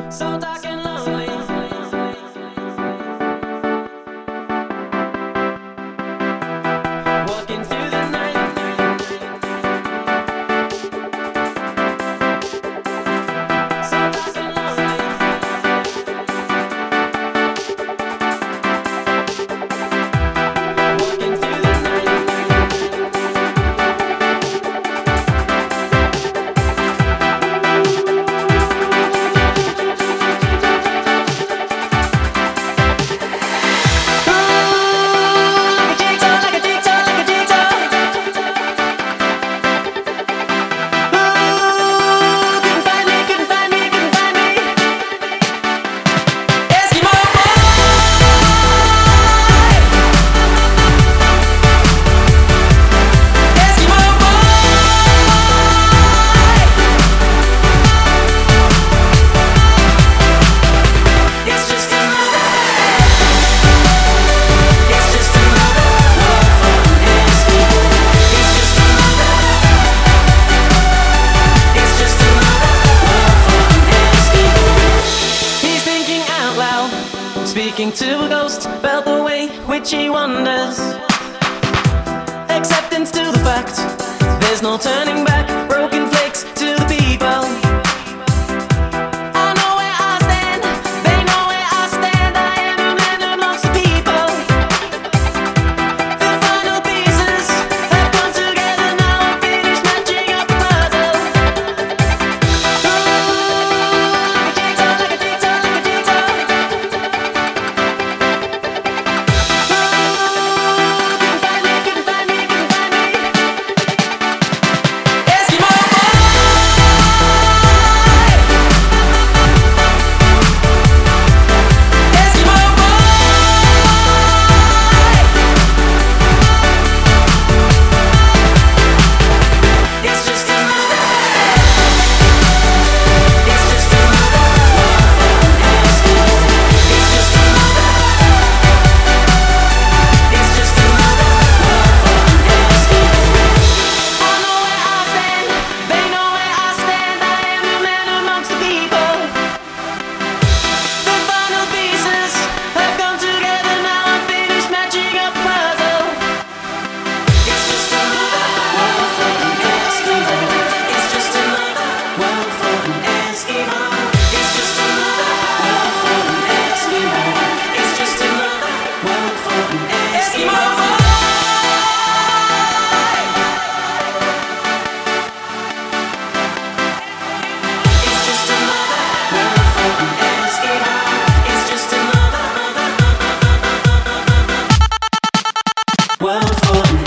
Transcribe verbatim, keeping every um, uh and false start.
So dark and lonely. Walking through the night. So dark and lonely. Walking through the night. Speaking to a ghost about the way which he wanders. Acceptance to the fact there's no turning back. Broken flakes to the people. I know where I stand, they know where I stand. I am a man amongst the people. The final pieces have come together. Now I'm finished matching up the puzzle. Ooh, like a jigsaw, like a jigsaw, like a jigsaw. Well, for